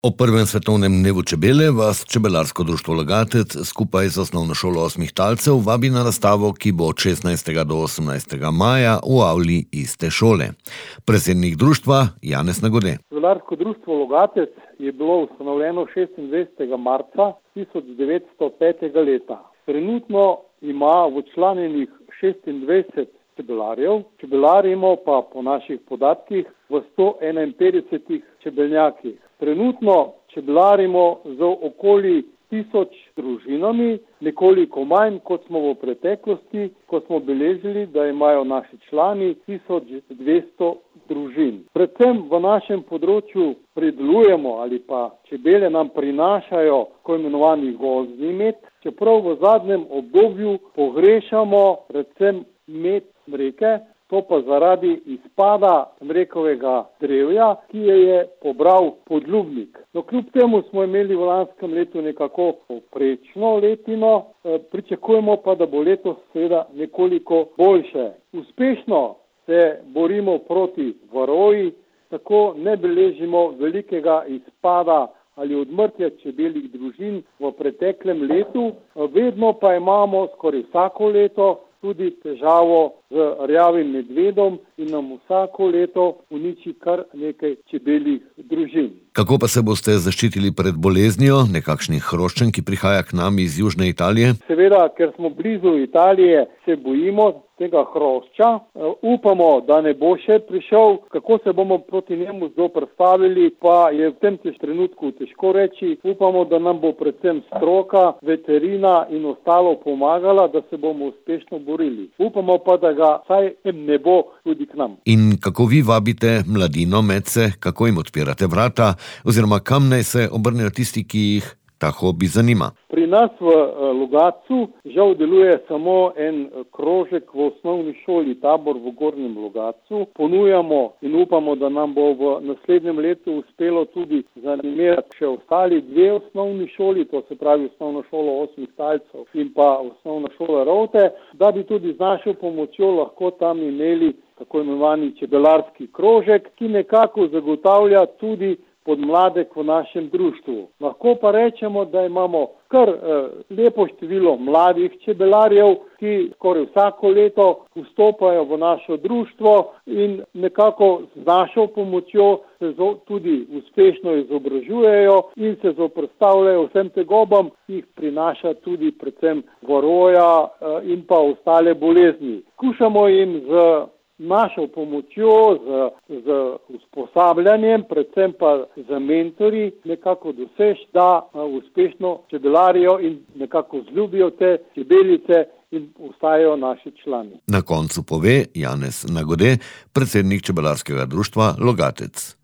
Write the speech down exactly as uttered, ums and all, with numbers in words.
Ob prvem svetovnem dnevu čebele vas Čebelarsko društvo Logatec skupaj z Osnovno šolo osmih talcev vabi na razstavo, ki bo od šestnajstega do osemnajstega maja v avli iste šole. Predsednik društva Janez Nagode. Čebelarsko društvo Logatec je bilo ustanovljeno šestindvajsetega marca tisoč devetsto petega leta. Trenutno ima včlanjenih šestindvajset čebelarjev, čebelarimo pa po naših podatkih v sto enainpetdesetih čebelnjakih. Trenutno čebelarimo z okoli tisoč družinami, nekoliko manj, kot smo v preteklosti, ko smo beležili, da imajo naši člani tisoč dvesto družin. Predvsem v našem področju pridelujemo ali pa čebele nam prinašajo tako imenovani gozdni med, čeprav v zadnjem obdobju pogrešamo predvsem med smreke, to pa zaradi izpada smrekovega drevja, ki je je pobral podlubnik. No, kljub temu smo imeli v lanskem letu nekako povprečno letino, e, pričakujemo pa, da bo letos seveda nekoliko boljše. Uspešno se borimo proti varoji, tako ne beležimo velikega izpada ali odmrtja čebeljih družin v preteklem letu, vedno pa imamo skoraj vsako leto tudi težavo z rjavim medvedom in nam vsako leto uniči kar nekaj čebeljih družin. Kako pa se boste zaščitili pred boleznijo nekakšnih hroščen, ki prihaja k nam iz južne Italije? Seveda, ker smo blizu Italije, se bojimo tega hrošča. Upamo, da ne bo še prišel. Kako se bomo proti njemu zoperstavili, pa je v tem trenutku težko reči. Upamo, da nam bo predvsem stroka, veterina in ostalo pomagala, da se bomo uspešno borili. Upamo pa, da ga saj ne bo tudi k nam. In kako vi vabite mladino medse, kako jim odpirate vrata, oziroma kam naj se obrnejo tisti, ki jih ta hobi zanima? Pri nas v Logatcu žal deluje samo en krožek v osnovni šoli Tabor v Gornjem Logatcu. Ponujamo in upamo, da nam bo v naslednjem letu uspelo tudi zanimirati še ostali dve osnovni šoli, to se pravi Osnovno šolo osmih talcev in pa Osnovna šola Rovte, da bi tudi z našo pomočjo lahko tam imeli tako imenovani čebelarski krožek, ki nekako zagotavlja tudi podmladek v našem društvu. Lahko pa rečemo, da imamo kar eh, lepo število mladih čebelarjev, ki skoraj vsako leto vstopajo v našo društvo in nekako z našo pomočjo se zo, tudi uspešno izobražujejo in se zoperstavljajo vsem tegobam, ki jih prinaša tudi predvsem varoja eh, in pa ostale bolezni. Skušamo jim z našo pomočjo, z, z usposabljanjem, predvsem pa z mentorji, nekako doseči, da uspešno čebelarijo in nekako zljubijo te čebelice in ostajajo naši člani. Na koncu pove Janez Nagode, predsednik Čebelarskega društva Logatec.